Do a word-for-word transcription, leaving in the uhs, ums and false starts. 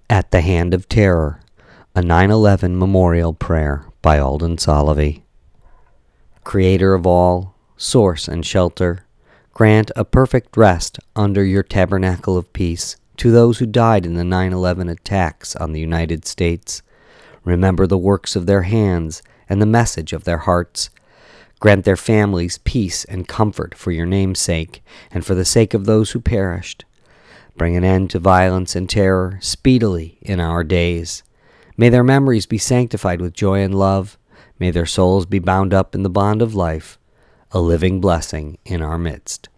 At the Hand of Terror, a nine eleven memorial prayer by Alden Solovey. Creator of all, source and shelter, grant a perfect rest under your tabernacle of peace to those who died in the nine eleven attacks on the United States. Remember the works of their hands and the message of their hearts. Grant their families peace and comfort for your name's sake and for the sake of those who perished. Bring an end to violence and terror speedily in our days. May their memories be sanctified with joy and love. May their souls be bound up in the bond of life, a living blessing in our midst.